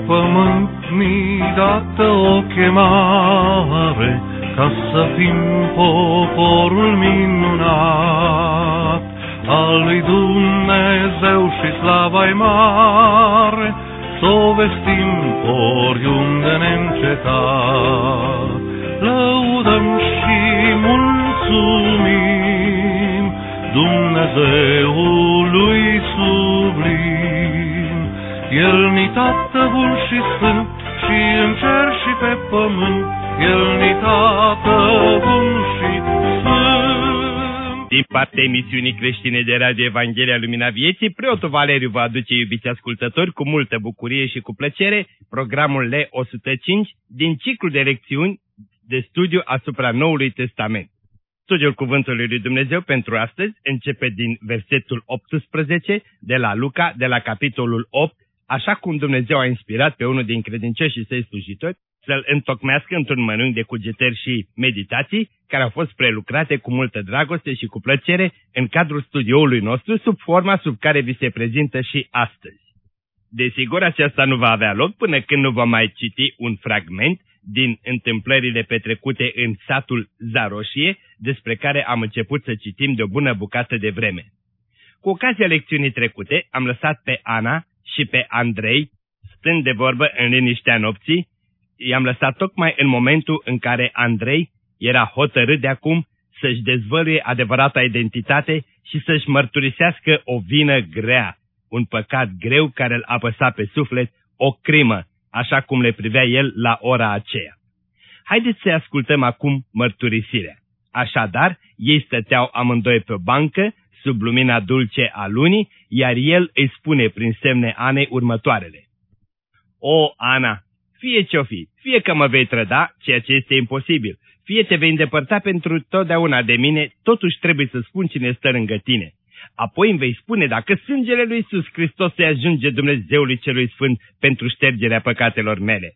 pământ mi-i dată o chemare, ca să fim poporul minunat al lui Dumnezeu și slava-i mare, s-o vestim oriunde neîncetat. Lăudăm și mulțumim Dumnezeului sublim. El-ni Tată bun și sfânt, și în cer și pe pământ, El-ni Tată bun și sfânt. Din partea emisiunii creștine de Radio Evanghelia Lumina Vieții, preotul Valeriu vă aduce, iubiți ascultători, cu multă bucurie și cu plăcere, programul L105 din ciclul de lecțiuni de studiu asupra Noului Testament. Studiul Cuvântului lui Dumnezeu pentru astăzi începe din versetul 18 de la Luca, de la capitolul 8, așa cum Dumnezeu a inspirat pe unul din credincioșii săi slujitori să-l întocmească într-un mănânc de cugetări și meditații care au fost prelucrate cu multă dragoste și cu plăcere în cadrul studioului nostru, sub forma sub care vi se prezintă și astăzi. Desigur, aceasta nu va avea loc până când nu vom mai citi un fragment din întâmplările petrecute în satul Zaroșie, despre care am început să citim de o bună bucată de vreme. Cu ocazia lecțiunii trecute, am lăsat pe Ana și pe Andrei, stând de vorbă în liniștea nopții. I-am lăsat tocmai în momentul în care Andrei era hotărât de acum să-și dezvăluie adevărata identitate și să-și mărturisească o vină grea, un păcat greu care îl apăsa pe suflet, o crimă, așa cum le privea el la ora aceea. Haideți să ascultăm acum mărturisirea. Așadar, ei stăteau amândoi pe o bancă, sub lumina dulce a lunii, iar el îi spune prin semne Anei următoarele. O, Ana, fie ce-o fi, fie că mă vei trăda, ceea ce este imposibil, fie te vei îndepărta pentru totdeauna de mine, totuși trebuie să spun cine stă lângă tine. Apoi îmi vei spune dacă sângele lui Iisus Hristos se ajunge Dumnezeului Celui Sfânt pentru ștergerea păcatelor mele.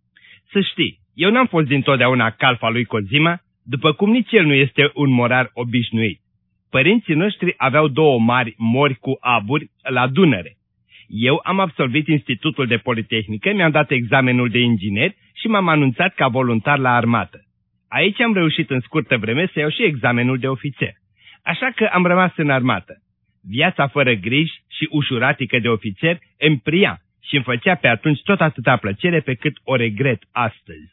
Să știi, eu n-am fost dintotdeauna calfa lui Cozima, după cum nici el nu este un morar obișnuit. Părinții noștri aveau două mari mori cu aburi la Dunăre. Eu am absolvit Institutul de Politehnică, mi-am dat examenul de inginer și m-am anunțat ca voluntar la armată. Aici am reușit în scurtă vreme să iau și examenul de ofițer. Așa că am rămas în armată. Viața fără griji și ușuratică de ofițer îmi pria și îmi făcea pe atunci tot atâta plăcere pe cât o regret astăzi.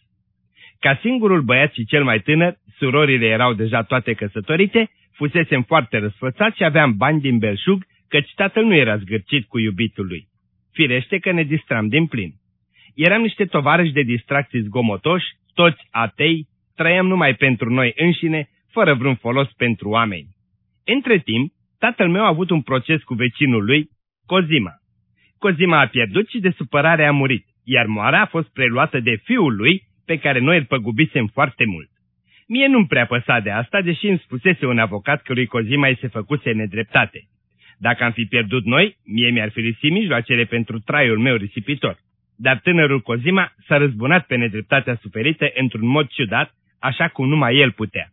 Ca singurul băiat și cel mai tânăr, surorile erau deja toate căsătorite, fusesem foarte răsfățat și aveam bani din belșug, căci tatăl nu era zgârcit cu iubitul lui. Firește că ne distram din plin. Eram niște tovarăși de distracții zgomotoși, toți atei, trăiam numai pentru noi înșine, fără vreun folos pentru oameni. Între timp, tatăl meu a avut un proces cu vecinul lui, Cozima. Cozima a pierdut și de supărare a murit, iar moara a fost preluată de fiul lui, pe care noi îl păgubisem foarte mult. Mie nu-mi prea păsa de asta, deși îmi spusese un avocat că lui Cozima îi se făcuse nedreptate. Dacă am fi pierdut noi, mie mi-ar fi lipsit mijloacele pentru traiul meu risipitor. Dar tânărul Cozima s-a răzbunat pe nedreptatea suferită într-un mod ciudat, așa cum numai el putea.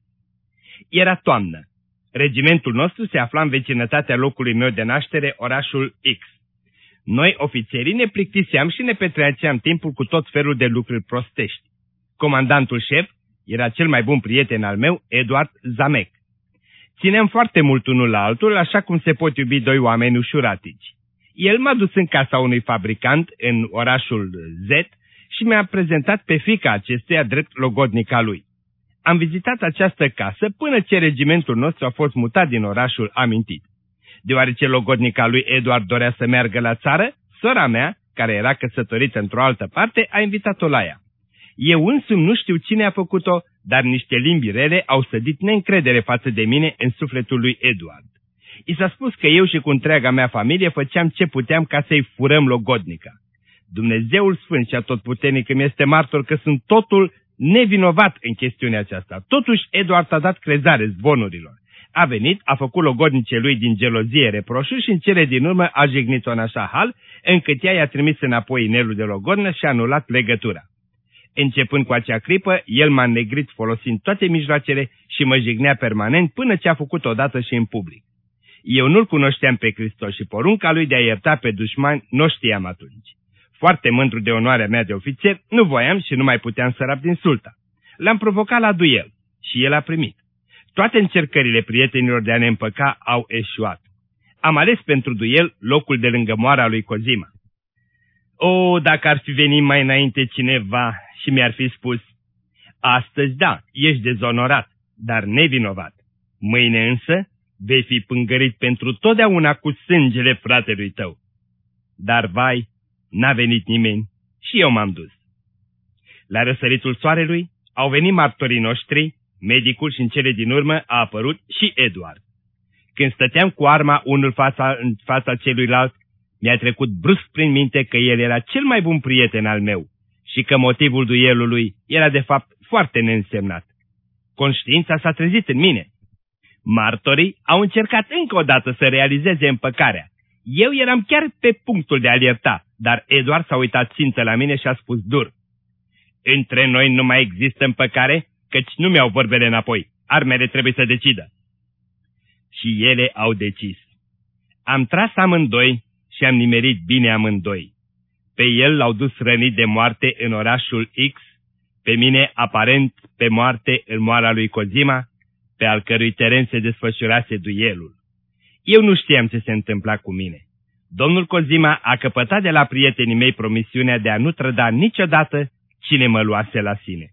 Era toamnă. Regimentul nostru se afla în vecinătatea locului meu de naștere, orașul X. Noi, ofițerii, ne plictiseam și ne petreceam timpul cu tot felul de lucruri prostești. Comandantul șef era cel mai bun prieten al meu, Eduard Zamec. Țineam foarte mult unul la altul, așa cum se pot iubi doi oameni ușuratici. El m-a dus în casa unui fabricant în orașul Z și mi-a prezentat pe fiica acestuia drept logodnica lui. Am vizitat această casă până ce regimentul nostru a fost mutat din orașul amintit. Deoarece logodnica lui Eduard dorea să meargă la țară, sora mea, care era căsătorită într-o altă parte, a invitat-o la ea. Eu însumi nu știu cine a făcut-o, dar niște limbi rele au sădit neîncredere față de mine în sufletul lui Eduard. I s-a spus că eu și cu întreaga mea familie făceam ce puteam ca să-i furăm logodnica. Dumnezeul Sfânt și Atotputernic îmi este martor că sunt totul nevinovat în chestiunea aceasta. Totuși, Eduard a dat crezare zvonurilor. A venit, a făcut logodnice lui din gelozie reproșuri și în cele din urmă a jignit-o în așa hal, încât ea i-a trimis înapoi inelul de logodnă și a anulat legătura. Începând cu acea clipă, el m-a înnegrit folosind toate mijloacele și mă jignea permanent până ce a făcut odată și în public. Eu nu-L cunoșteam pe Hristos și porunca lui de a ierta pe dușmani nu știam atunci. foarte mândru de onoarea mea de ofițer, nu voiam și nu mai puteam să rab din sulta. L-am provocat la duel și el a primit. Toate încercările prietenilor de a ne împăca au eșuat. Am ales pentru duel locul de lângă moara lui Cozima. O, dacă ar fi venit mai înainte cineva și mi-ar fi spus: astăzi, da, ești dezonorat, dar nevinovat. Mâine însă vei fi pângărit pentru totdeauna cu sângele fratelui tău. Dar, vai, n-a venit nimeni și eu m-am dus. La răsăritul soarelui au venit martorii noștri, medicul și în cele din urmă a apărut și Eduard. Când stăteam cu arma unul în fața celuilalt, mi-a trecut brusc prin minte că el era cel mai bun prieten al meu și că motivul duelului era de fapt foarte neînsemnat. Conștiința s-a trezit în mine. Martorii au încercat încă o dată să realizeze împăcarea. Eu eram chiar pe punctul de a-l ierta, dar Eduard s-a uitat țintă la mine și a spus dur: între noi nu mai există împăcare, căci nu mi-au vorbele înapoi. Armele trebuie să decidă. Și ele au decis. Am tras amândoi și am nimerit bine amândoi. Pe el l-au dus rănit de moarte în orașul X, pe mine aparent pe moarte în moara lui Cozima, pe al cărui teren se desfășurase duelul. Eu nu știam ce se întâmpla cu mine. Domnul Cozima a căpătat de la prietenii mei promisiunea de a nu trăda niciodată cine mă luase la sine.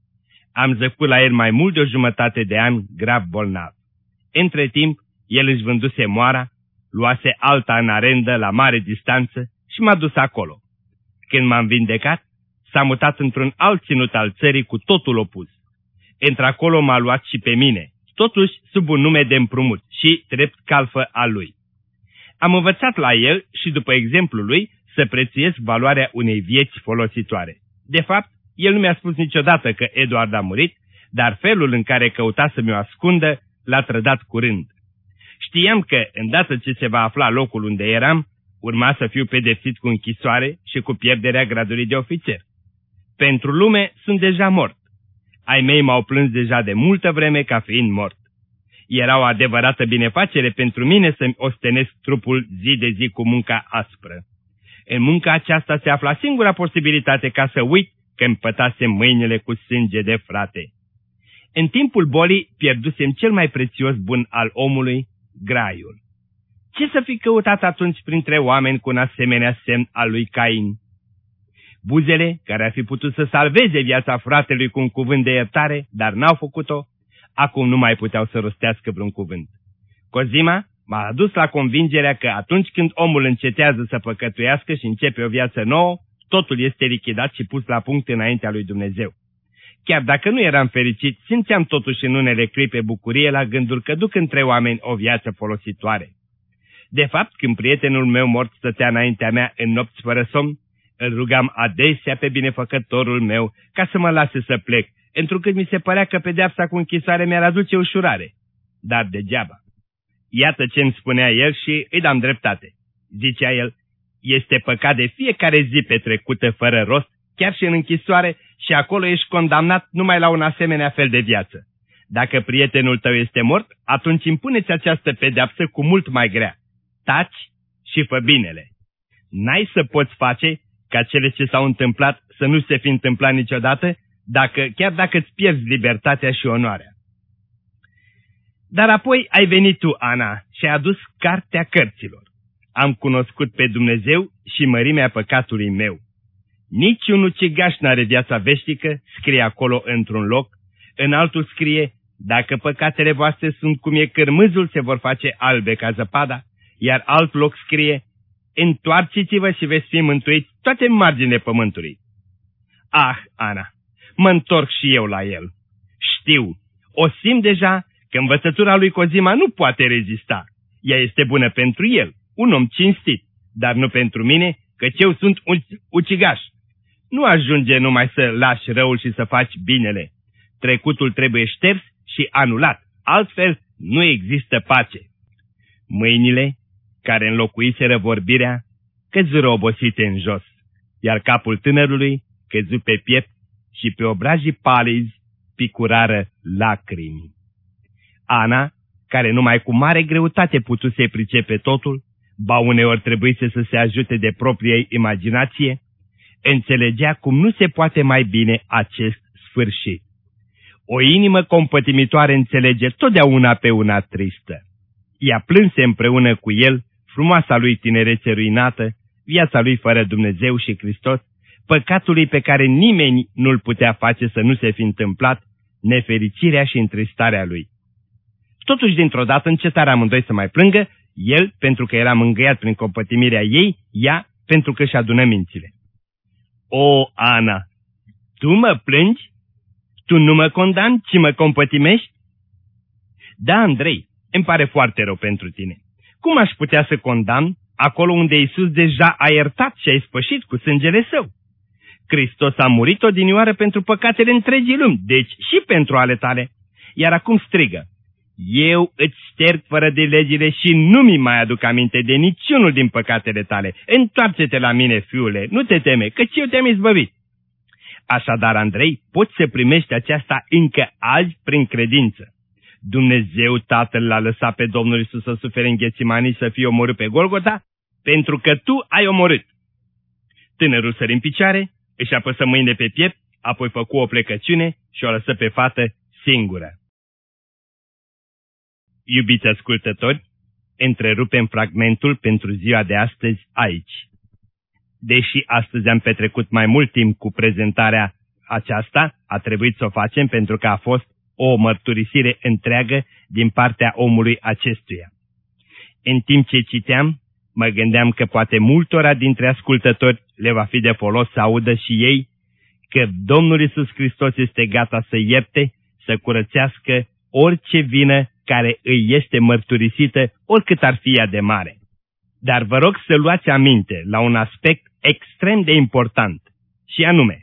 Am zăcut la el mai mult de o jumătate de an grav bolnav. Între timp, el își vânduse moara, luase alta în arendă la mare distanță și m-a dus acolo. Când m-am vindecat, s-a mutat într-un alt ținut al țării cu totul opus. Într-acolo m-a luat și pe mine, totuși sub un nume de împrumut și drept calfă a lui. Am învățat la el și după exemplul lui să prețuiesc valoarea unei vieți folositoare. De fapt, el nu mi-a spus niciodată că Eduard a murit, dar felul în care căuta să mi-o ascundă l-a trădat curând. Știam că, îndată ce se va afla locul unde eram, urma să fiu pedepsit cu închisoare și cu pierderea gradului de ofițer. Pentru lume sunt deja mort. Ai mei m-au plâns deja de multă vreme ca fiind mort. Era o adevărată binefacere pentru mine să-mi ostenesc trupul zi de zi cu munca aspră. În munca aceasta se afla singura posibilitate ca să uit că îmi pătasem mâinile cu sânge de frate. În timpul bolii pierdusem cel mai prețios bun al omului, graiul. Ce să fi căutat atunci printre oameni cu un asemenea semn al lui Cain? Buzele, care ar fi putut să salveze viața fratelui cu un cuvânt de iertare, dar n-au făcut-o, acum nu mai puteau să rostească vreun cuvânt. Cozima m-a adus la convingerea că atunci când omul încetează să păcătuiască și începe o viață nouă, totul este lichidat și pus la punct înaintea lui Dumnezeu. Chiar dacă nu eram fericit, simțeam totuși în unele clipe bucurie la gândul că duc între oameni o viață folositoare. De fapt, când prietenul meu mort stătea înaintea mea în nopți fără somn, îl rugam adesea pe binefăcătorul meu ca să mă lase să plec, întrucât mi se părea că pedeapsa cu închisoare mi-ar aduce ușurare. Dar degeaba. Iată ce îmi spunea el și îi dam dreptate. Zicea el: este păcat de fiecare zi petrecută fără rost, chiar și în închisoare, și acolo ești condamnat numai la un asemenea fel de viață. Dacă prietenul tău este mort, atunci impuneți această pedeapsă cu mult mai grea. Taci și fă binele. N-ai să poți face ca cele ce s-au întâmplat să nu se fi întâmplat niciodată, chiar dacă îți pierzi libertatea și onoarea. Dar apoi ai venit tu, Ana, și ai adus cartea cărților. Am cunoscut pe Dumnezeu și mărimea păcatului meu. Niciun ucigaș n-are viața veșnică, scrie acolo într-un loc, în altul scrie: dacă păcatele voastre sunt cum e cârmâzul, se vor face albe ca zăpada, iar alt loc scrie: întoarceți-vă și veți fi mântuiți toate marginile pământului. Ah, Ana, mă întorc și eu la el. Știu, o simt deja că învățătura lui Cozima nu poate rezista. Ea este bună pentru el, un om cinstit, dar nu pentru mine, căci eu sunt un ucigaș. Nu ajunge numai să lași răul și să faci binele. Trecutul trebuie șters și anulat, altfel nu există pace. Mâinile, care înlocuiseră vorbirea, căzură obosite în jos, iar capul tânărului căzu pe piept și pe obrajii palizi picurară lacrimi. Ana, care numai cu mare greutate putuse pricepe totul, ba uneori trebuise să se ajute de propria ei imaginație, înțelegea cum nu se poate mai bine acest sfârșit. O inimă compătimitoare înțelege totdeauna pe una tristă. Ea plânse împreună cu el frumoasa lui tinerețe ruinată, viața lui fără Dumnezeu și Hristos, păcatului pe care nimeni nu-l putea face să nu se fi întâmplat, nefericirea și întristarea lui. Totuși, dintr-o dată, încetarea amândoi să mai plângă, el pentru că era mângâiat prin compătimirea ei, ea pentru că își adună mințile. O, Ana, tu mă plângi? Tu nu mă condamni, ci mă compătimești? Da, Andrei, îmi pare foarte rău pentru tine. Cum aș putea să condamn acolo unde Iisus deja a iertat și a ispășit cu sângele său? Hristos a murit odinioară pentru păcatele întregii lumi, deci și pentru ale tale. Iar acum strigă: eu îți șterg fără de legile și nu mi mai aduc aminte de niciunul din păcatele tale. Întoarce-te la mine, fiule, nu te teme, căci eu te-am izbăvit. Așadar, Andrei, poți să primești aceasta încă azi prin credință. Dumnezeu Tatăl l-a lăsat pe Domnul Iisus să sufere în Ghețimani, să fie omorât pe Golgota, pentru că tu ai omorât. Tânărul sări în picioare, își apăsă mâinile pe piept, apoi făcu o plecăciune și o lăsă pe fată singură. Iubiți ascultători, întrerupem fragmentul pentru ziua de astăzi aici. Deși astăzi am petrecut mai mult timp cu prezentarea aceasta, a trebuit să o facem pentru că a fost o mărturisire întreagă din partea omului acestuia. În timp ce citeam, mă gândeam că poate multora dintre ascultători le va fi de folos să audă și ei că Domnul Iisus Hristos este gata să ierte, să curățească orice vină care îi este mărturisită, oricât ar fi ea de mare. Dar vă rog să luați aminte la un aspect extrem de important, și anume,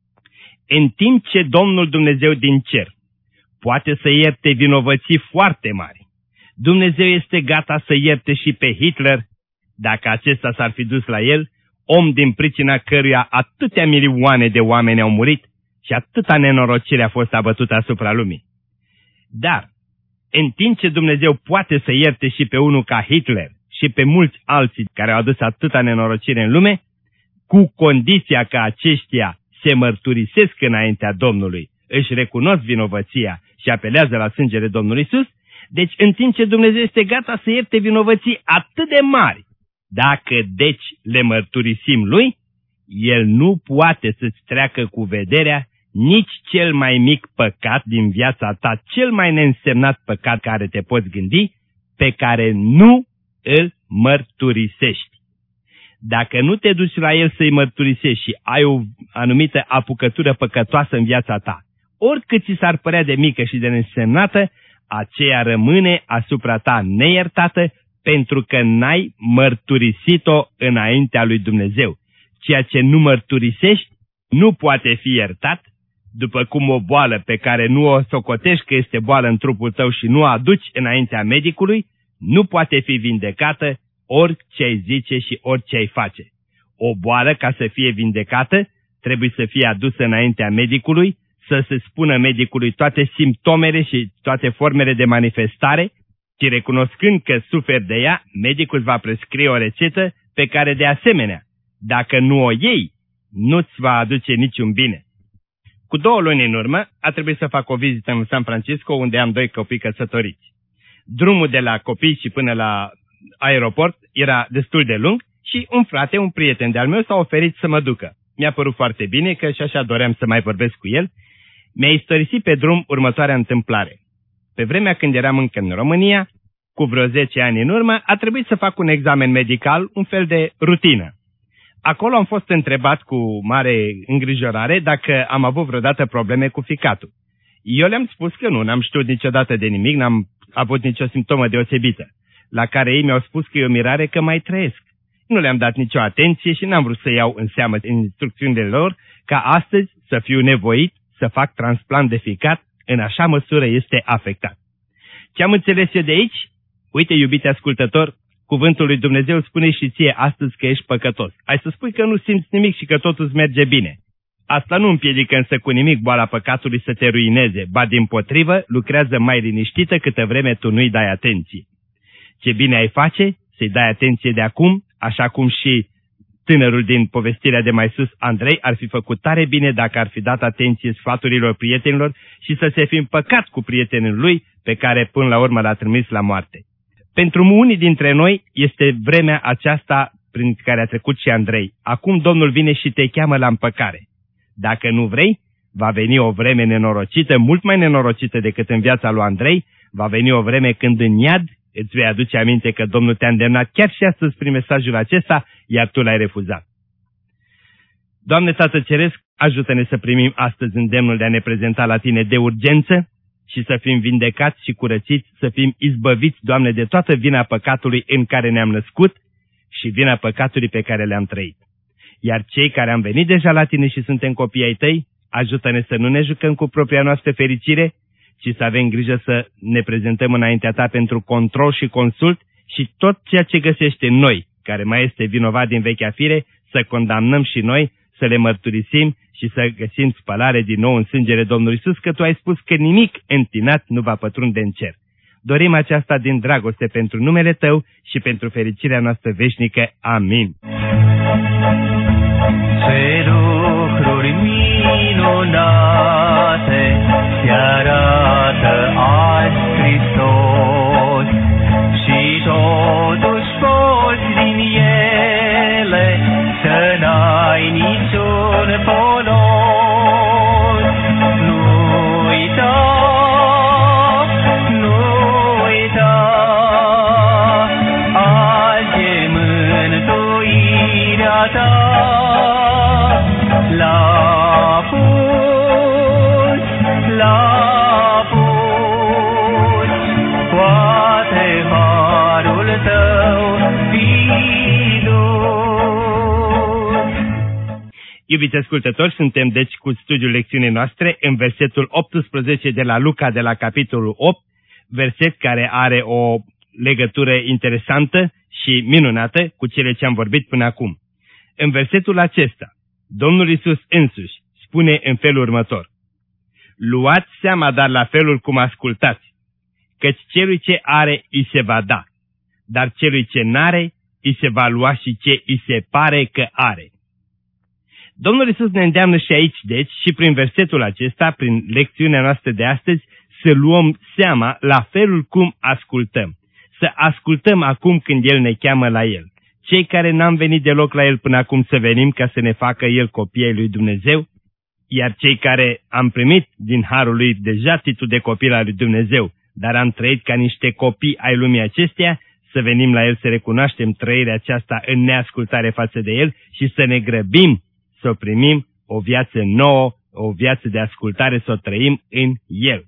în timp ce Domnul Dumnezeu din cer poate să ierte vinovății foarte mari, Dumnezeu este gata să ierte și pe Hitler, dacă acesta s-ar fi dus la el, om din pricina căruia atâtea milioane de oameni au murit și atâta nenorocire a fost abătută asupra lumii. Dar, în timp ce Dumnezeu poate să ierte și pe unul ca Hitler și pe mulți alții care au adus atâta nenorocire în lume, cu condiția că aceștia se mărturisesc înaintea Domnului, își recunosc vinovăția și apelează la sângele Domnului Iisus, deci în timp ce Dumnezeu este gata să ierte vinovății atât de mari, dacă deci le mărturisim Lui, El nu poate să-ți treacă cu vederea nici cel mai mic păcat din viața ta, cel mai neînsemnat păcat care te poți gândi, pe care nu îl mărturisești. Dacă nu te duci la El să-i mărturisești și ai o anumită apucătură păcătoasă în viața ta, oricât ți s-ar părea de mică și de neînsemnată, aceea rămâne asupra ta neiertată pentru că n-ai mărturisit-o înaintea lui Dumnezeu. Ceea ce nu mărturisești nu poate fi iertat, după cum o boală pe care nu o socotești că este boală în trupul tău și nu o aduci înaintea medicului, nu poate fi vindecată orice ai zice și orice ai face. O boală, ca să fie vindecată, trebuie să fie adusă înaintea medicului, să se spună medicului toate simptomele și toate formele de manifestare, și recunoscând că suferi de ea, medicul va prescrie o rețetă pe care de asemenea, dacă nu o iei, nu-ți va aduce niciun bine. Cu 2 luni în urmă a trebuit să fac o vizită în San Francisco, unde am 2 copii căsătoriți. Drumul de la copii și până la aeroport era destul de lung și un frate, un prieten de-al meu, s-a oferit să mă ducă. Mi-a părut foarte bine că și așa doream să mai vorbesc cu el. Mi-a istorisit pe drum următoarea întâmplare. Pe vremea când eram încă în România, cu vreo 10 ani în urmă, a trebuit să fac un examen medical, un fel de rutină. Acolo am fost întrebat cu mare îngrijorare dacă am avut vreodată probleme cu ficatul. Eu le-am spus că nu, n-am știut niciodată de nimic, n-am avut nicio simptomă deosebită, la care ei mi-au spus că e o mirare că mai trăiesc. Nu le-am dat nicio atenție și n-am vrut să iau în seamă instrucțiunile lor ca astăzi să fiu nevoit să fac transplant de ficat, în așa măsură este afectat. Ce am înțeles eu de aici? Uite, iubite ascultător, cuvântul lui Dumnezeu spune și ție astăzi că ești păcătos. Ai să spui că nu simți nimic și că totul îți merge bine. Asta nu împiedică însă cu nimic boala păcatului să te ruineze, ba dimpotrivă, lucrează mai liniștită câtă vreme tu nu-i dai atenție. Ce bine ai face să-i dai atenție de acum, așa cum și tânărul din povestirea de mai sus, Andrei, ar fi făcut tare bine dacă ar fi dat atenție sfaturilor prietenilor și să se fi împăcat cu prietenul lui pe care până la urmă l-a trimis la moarte. Pentru unii dintre noi este vremea aceasta prin care a trecut și Andrei. Acum Domnul vine și te cheamă la împăcare. Dacă nu vrei, va veni o vreme nenorocită, mult mai nenorocită decât în viața lui Andrei, va veni o vreme când în iad îți vei aduce aminte că Domnul te-a îndemnat chiar și astăzi prin mesajul acesta, iar tu l-ai refuzat. Doamne Tată Ceresc, ajută-ne să primim astăzi îndemnul de a ne prezenta la Tine de urgență și să fim vindecați și curățiți, să fim izbăviți, Doamne, de toată vina păcatului în care ne-am născut și vina păcatului pe care le-am trăit. Iar cei care am venit deja la Tine și suntem copii ai Tăi, ajută-ne să nu ne jucăm cu propria noastră fericire, ci să avem grijă să ne prezentăm înaintea Ta pentru control și consult și tot ceea ce găsește în noi, care mai este vinovat din vechea fire, să condamnăm și noi, să le mărturisim și să găsim spălare din nou în sângele Domnului Iisus, că Tu ai spus că nimic întinat nu va pătrunde în cer. Dorim aceasta din dragoste pentru numele Tău și pentru fericirea noastră veșnică. Amin. Ce lucruri minunate se arată azi Hristos și totuși poți din ele să n-ai niciun folos. Nu uita, nu uita, azi e mântuirea ta. La pus, poate harul Tău fi dus. Iubiți ascultători, suntem deci cu studiul lecțiunii noastre în versetul 18 de la Luca, de la capitolul 8, verset care are o legătură interesantă și minunată cu cele ce am vorbit până acum. În versetul acesta, Domnul Iisus însuși spune în felul următor: luați seama, dar la felul cum ascultați, căci celui ce are îi se va da, dar celui ce n-are îi se va lua și ce îi se pare că are. Domnul Iisus ne îndeamnă și aici, deci, și prin versetul acesta, prin lecțiunea noastră de astăzi, să luăm seama la felul cum ascultăm. Să ascultăm acum când El ne cheamă la El. Cei care n-am venit deloc la El până acum să venim ca să ne facă El copii ai lui Dumnezeu, iar cei care am primit din harul Lui deja titlul de copil al lui Dumnezeu, dar am trăit ca niște copii ai lumii acesteia, să venim la El să recunoaștem trăirea aceasta în neascultare față de El și să ne grăbim să o primim o viață nouă, o viață de ascultare, să o trăim în El.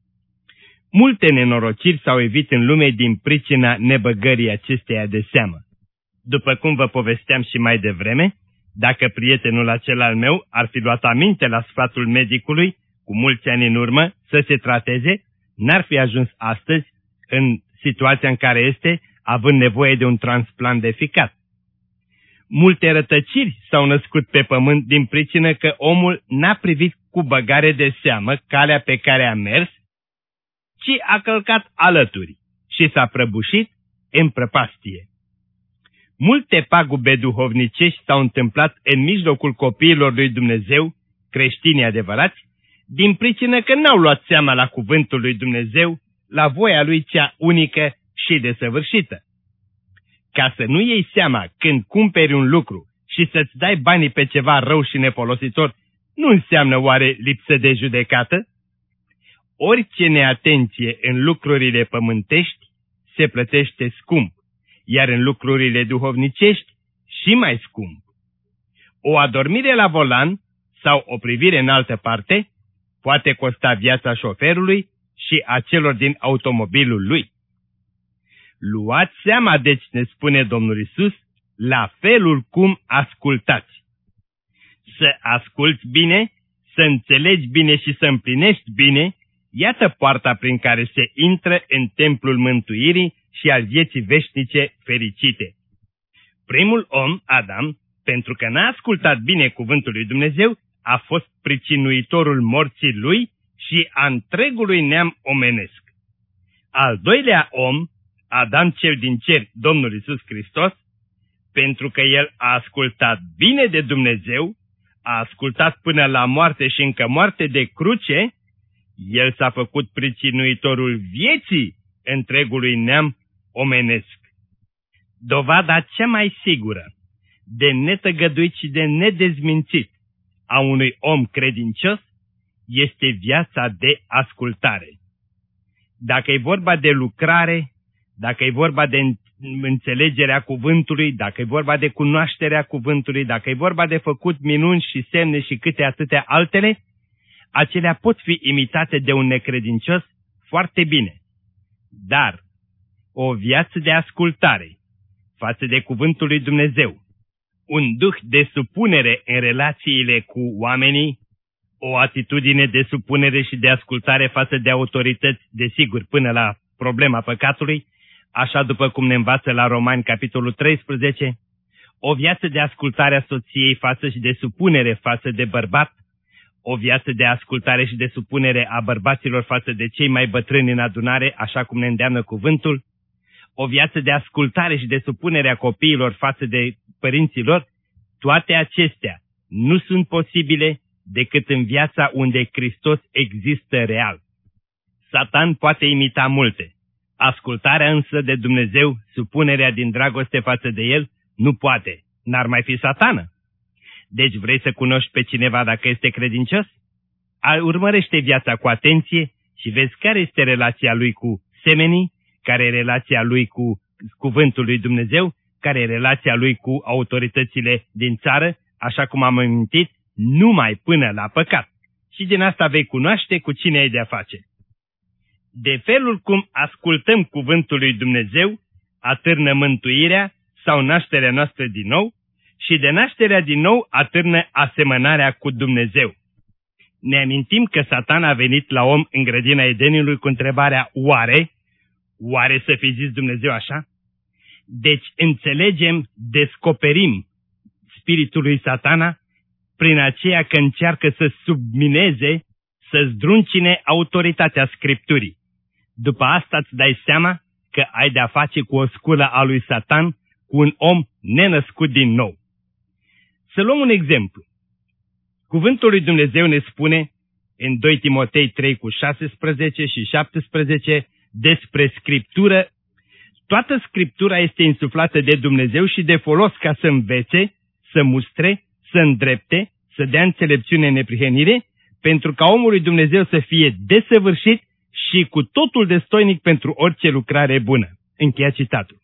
Multe nenorociri s-au evit în lume din pricina nebăgării acesteia de seamă. După cum vă povesteam și mai devreme, dacă prietenul acela al meu ar fi luat aminte la sfatul medicului cu mulți ani în urmă să se trateze, n-ar fi ajuns astăzi în situația în care este, având nevoie de un transplant de ficat. Multe rătăciri s-au născut pe pământ din pricină că omul n-a privit cu băgare de seamă calea pe care a mers, ci a călcat alături și s-a prăbușit în prăpastie. Multe pagube duhovnicești s-au întâmplat în mijlocul copiilor lui Dumnezeu, creștini adevărați, din pricină că n-au luat seama la cuvântul lui Dumnezeu, la voia lui cea unică și desăvârșită. Ca să nu iei seama când cumperi un lucru și să-ți dai banii pe ceva rău și nefolositor, nu înseamnă oare lipsă de judecată? Orice neatenție în lucrurile pământești se plătește scump, iar în lucrurile duhovnicești și mai scump. O adormire la volan sau o privire în altă parte poate costa viața șoferului și a celor din automobilul lui. Luați seama, deci, ne spune Domnul Iisus, la felul cum ascultați. Să asculți bine, să înțelegi bine și să împlinești bine, iată poarta prin care se intră în templul mântuirii și al vieții veșnice fericite. Primul om, Adam, pentru că n-a ascultat bine cuvântul lui Dumnezeu, a fost pricinuitorul morții lui și a întregului neam omenesc. Al doilea om, Adam cel din cer, Domnul Iisus Hristos, pentru că el a ascultat bine de Dumnezeu, a ascultat până la moarte și încă moarte de cruce, el s-a făcut pricinuitorul vieții întregului neam omenesc. Dovada cea mai sigură, de netăgăduit și de nedezmințit a unui om credincios este viața de ascultare. Dacă e vorba de lucrare, dacă e vorba de înțelegerea cuvântului, dacă e vorba de cunoașterea cuvântului, dacă e vorba de făcut minuni și semne și câte atâtea altele, acelea pot fi imitate de un necredincios foarte bine. Dar o viață de ascultare față de cuvântul lui Dumnezeu, un duh de supunere în relațiile cu oamenii, o atitudine de supunere și de ascultare față de autorități, desigur, până la problema păcatului, așa după cum ne învață la Romani, capitolul 13, o viață de ascultare a soției față și de supunere față de bărbat, o viață de ascultare și de supunere a bărbaților față de cei mai bătrâni în adunare, așa cum ne îndeamnă cuvântul, o viață de ascultare și de supunere a copiilor față de părinților, toate acestea nu sunt posibile decât în viața unde Hristos există real. Satan poate imita multe. Ascultarea însă de Dumnezeu, supunerea din dragoste față de El, nu poate. N-ar mai fi satană. Deci vrei să cunoști pe cineva dacă este credincios? Urmărește viața cu atenție și vezi care este relația lui cu semenii, care e relația lui cu cuvântul lui Dumnezeu, care e relația lui cu autoritățile din țară, așa cum am amintit, numai până la păcat. Și din asta vei cunoaște cu cine ai de-a face. De felul cum ascultăm cuvântul lui Dumnezeu, atârnă mântuirea sau nașterea noastră din nou, și de nașterea din nou atârnă asemănarea cu Dumnezeu. Ne amintim că Satan a venit la om în grădina Edenului cu întrebarea oare să fi zis Dumnezeu așa? Deci înțelegem, descoperim spiritul lui Satana prin aceea că încearcă să submineze, să zdruncine autoritatea Scripturii. După asta îți dai seama că ai de-a face cu o sculă a lui Satan, cu un om nenăscut din nou. Să luăm un exemplu. Cuvântul lui Dumnezeu ne spune în 2 Timotei 3:16 și 17 despre Scriptură. Toată Scriptura este insuflată de Dumnezeu și de folos ca să învețe, să mustre, să îndrepte, să dea înțelepciune în neprihănire, pentru ca omul lui Dumnezeu să fie desăvârșit și cu totul destoinic pentru orice lucrare bună. Încheia citatul.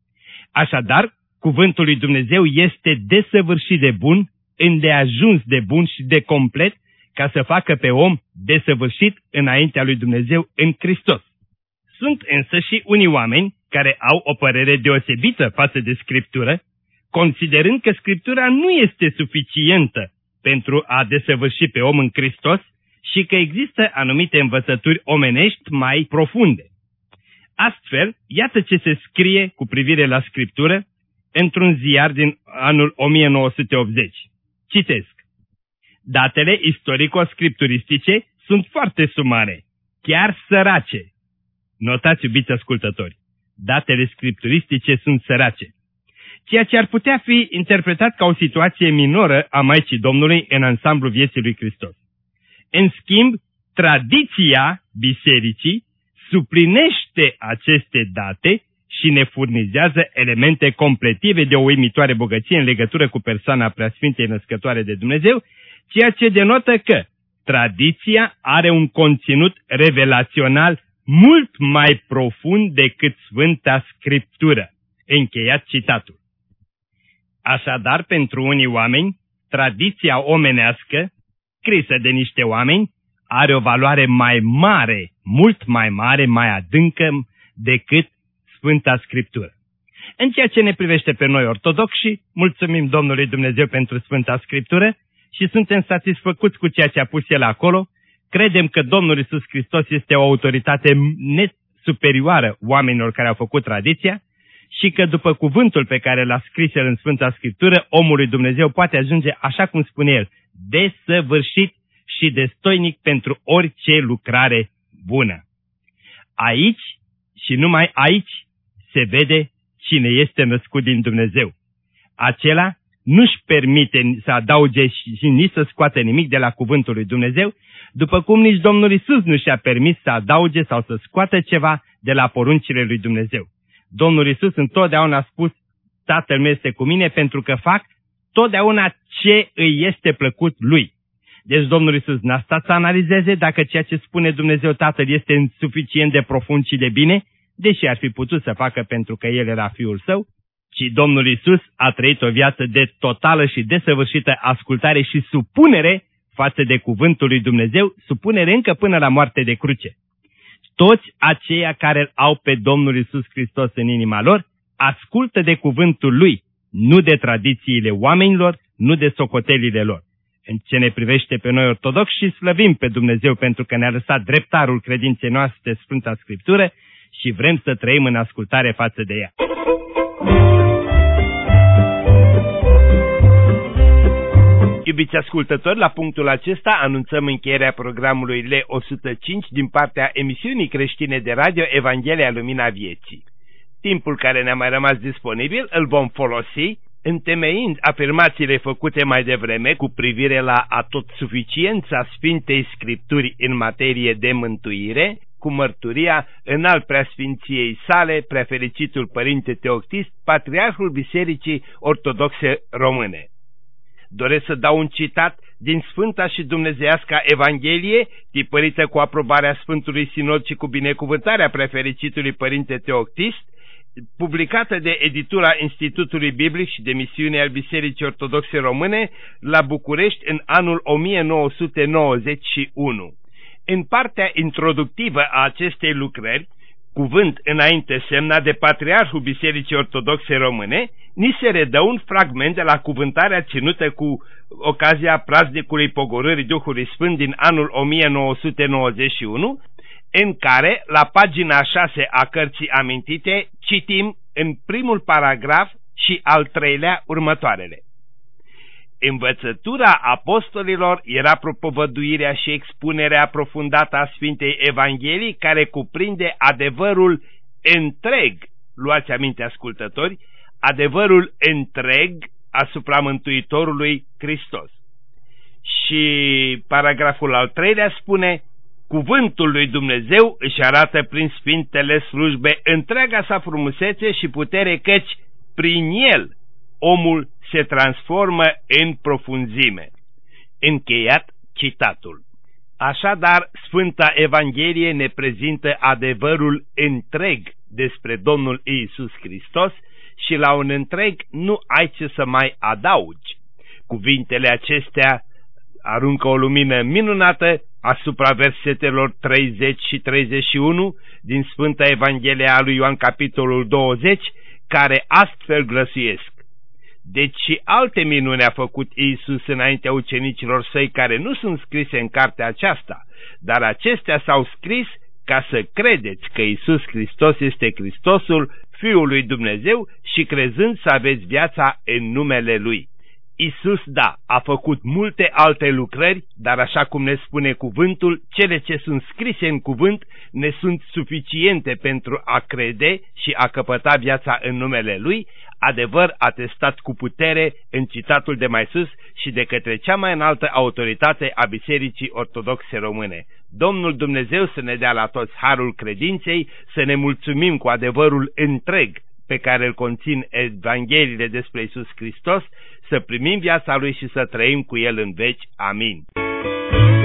Așadar, cuvântul lui Dumnezeu este desăvârșit de bun, îndeajuns de bun și de complet, ca să facă pe om desăvârșit înaintea lui Dumnezeu în Hristos. Sunt însă și unii oameni care au o părere deosebită față de Scriptură, considerând că Scriptura nu este suficientă pentru a desăvârși pe om în Hristos și că există anumite învățături omenești mai profunde. Astfel, iată ce se scrie cu privire la Scriptură într-un ziar din anul 1980. Citesc. Datele istorico-scripturistice sunt foarte sumare, chiar sărace. Notați, iubiți ascultători, datele scripturistice sunt sărace, ceea ce ar putea fi interpretat ca o situație minoră a Maicii Domnului în ansamblu vieții lui Hristos. În schimb, tradiția bisericii suplinește aceste date și ne furnizează elemente completive de o uimitoare bogăție în legătură cu persoana Preasfintei Născătoare de Dumnezeu, ceea ce denotă că tradiția are un conținut revelațional mult mai profund decât Sfânta Scriptură. Încheiat citatul. Așadar, pentru unii oameni, tradiția omenească, scrisă de niște oameni, are o valoare mai mare, mult mai mare, mai adâncă decât Sfânta Scriptură. În ceea ce ne privește pe noi ortodoxi, mulțumim Domnului Dumnezeu pentru Sfânta Scriptură și suntem satisfăcuți cu ceea ce a pus El acolo. Credem că Domnul Iisus Hristos este o autoritate superioară oamenilor care au făcut tradiția și că după cuvântul pe care l-a scris El în Sfânta Scriptură, omul lui Dumnezeu poate ajunge, așa cum spune El, desăvârșit și destoinic pentru orice lucrare bună. Aici și numai aici se vede cine este născut din Dumnezeu. acela nu-și permite să adauge și nici să scoată nimic de la cuvântul lui Dumnezeu, după cum nici Domnul Iisus nu și-a permis să adauge sau să scoată ceva de la poruncile lui Dumnezeu. Domnul Iisus întotdeauna a spus, Tatăl meu este cu mine pentru că fac totdeauna ce îi este plăcut lui. Deci Domnul Iisus n-a stat să analizeze dacă ceea ce spune Dumnezeu Tatăl este suficient de profund și de bine, deși ar fi putut să facă pentru că El era Fiul Său, ci Domnul Iisus a trăit o viață de totală și desăvârșită ascultare și supunere față de cuvântul lui Dumnezeu, supunere încă până la moarte de cruce. Toți aceia care îl au pe Domnul Iisus Hristos în inima lor, ascultă de cuvântul Lui, nu de tradițiile oamenilor, nu de socotelile lor. În ce ne privește pe noi ortodoxi și slăvim pe Dumnezeu pentru că ne-a lăsat dreptarul credinței noastre Sfânta Scriptură și vrem să trăim în ascultare față de ea. Iubiți ascultători, la punctul acesta anunțăm încheierea programului L105 din partea emisiunii creștine de radio Evanghelia Lumina Vieții. Timpul care ne-a mai rămas disponibil îl vom folosi întemeind afirmațiile făcute mai devreme cu privire la atotsuficiența Sfintei Scripturi în materie de mântuire, cu mărturia înalt preasfinției sale, preafericitul Părinte Teoctist, Patriarhul Bisericii Ortodoxe Române. Doresc să dau un citat din Sfânta și Dumnezeiasca Evanghelie, tipărită cu aprobarea Sfântului Sinod și cu binecuvântarea prefericitului Părinte Teoctist, publicată de editura Institutului Biblic și de Misiune al Bisericii Ortodoxe Române la București în anul 1991. În partea introductivă a acestei lucrări, cuvânt înainte semnat de Patriarhul Bisericii Ortodoxe Române, ni se redă un fragment de la cuvântarea ținută cu ocazia praznicului Pogorârii Duhului Sfânt din anul 1991, în care, la pagina 6 a cărții amintite, citim în primul paragraf și al treilea următoarele. Învățătura apostolilor era propovăduirea și expunerea aprofundată a Sfintei Evangheliei, care cuprinde adevărul întreg, luați aminte ascultători, adevărul întreg asupra Mântuitorului Hristos. Și paragraful al treilea spune, cuvântul lui Dumnezeu își arată prin sfintele slujbe întreaga sa frumusețe și putere, căci prin el omul se transformă în profunzime. Încheiat citatul. Așadar, Sfânta Evanghelie ne prezintă adevărul întreg despre Domnul Iisus Hristos și la un întreg nu ai ce să mai adaugi. Cuvintele acestea aruncă o lumină minunată asupra versetelor 30 și 31 din Sfânta Evanghelie a lui Ioan, capitolul 20, care astfel glăsuiesc. Deci și alte minuni a făcut Iisus înaintea ucenicilor săi care nu sunt scrise în cartea aceasta, dar acestea s-au scris ca să credeți că Iisus Hristos este Hristosul, Fiul lui Dumnezeu, și crezând să aveți viața în numele Lui. Iisus, da, a făcut multe alte lucrări, dar așa cum ne spune cuvântul, cele ce sunt scrise în cuvânt ne sunt suficiente pentru a crede și a căpăta viața în numele Lui, adevăr atestat cu putere în citatul de mai sus și de către cea mai înaltă autoritate a Bisericii Ortodoxe Române. Domnul Dumnezeu să ne dea la toți harul credinței, să ne mulțumim cu adevărul întreg pe care îl conțin Evangheliile despre Iisus Hristos, să primim viața Lui și să trăim cu El în veci. Amin.